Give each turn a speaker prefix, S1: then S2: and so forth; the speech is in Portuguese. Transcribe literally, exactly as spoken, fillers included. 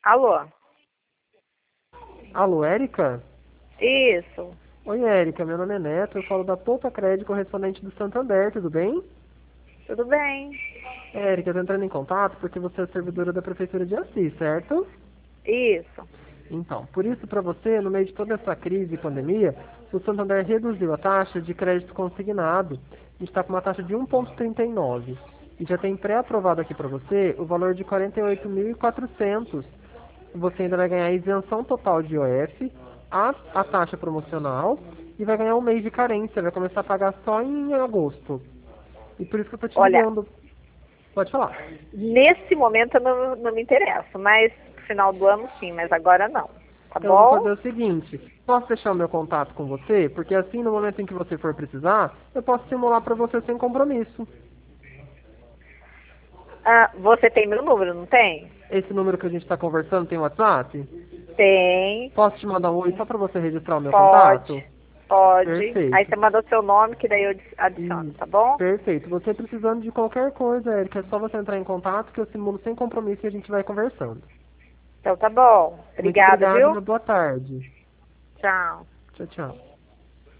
S1: Alô?
S2: Alô, Érica?
S1: Isso.
S2: Oi, Érica, meu nome é Neto, eu falo da Poupa Crédito correspondente do Santander, tudo bem?
S1: Tudo bem?
S2: Érica, eu tô entrando em contato porque você é servidora da Prefeitura de Assis, certo?
S1: Isso.
S2: Então, por isso, para você, no meio de toda essa crise e pandemia, o Santander reduziu a taxa de crédito consignado. A gente está com uma taxa de um vírgula trinta e nove. E já tem pré-aprovado aqui para você o valor de quarenta e oito mil e quatrocentos. Você ainda vai ganhar a isenção total de I O F, a, a taxa promocional e vai ganhar um mês de carência. Vai começar a pagar só em agosto. E por isso que eu tô te
S1: Olha,
S2: ligando. Pode falar.
S1: nesse momento eu não, não me interesso, mas no final do ano sim, mas agora não. Tá
S2: Então eu vou fazer
S1: bom?
S2: o seguinte, posso deixar o meu contato com você? Porque assim, no momento em que você for precisar, eu posso simular para você sem compromisso.
S1: Ah, você tem meu número, não tem?
S2: Esse número que a gente está conversando tem WhatsApp?
S1: Tem.
S2: Posso te mandar um oi só para você registrar o meu
S1: Pode.
S2: contato?
S1: Pode. Aí
S2: Perfeito.
S1: você manda seu nome, que daí eu adiciono,
S2: Isso.
S1: tá bom?
S2: Perfeito. Você precisando de qualquer coisa, Erika, é só você entrar em contato que eu simulo sem compromisso e a gente vai conversando.
S1: Então tá bom.
S2: Muito
S1: Obrigada,
S2: obrigado e
S1: viu?
S2: uma boa tarde.
S1: Tchau.
S2: Tchau, tchau.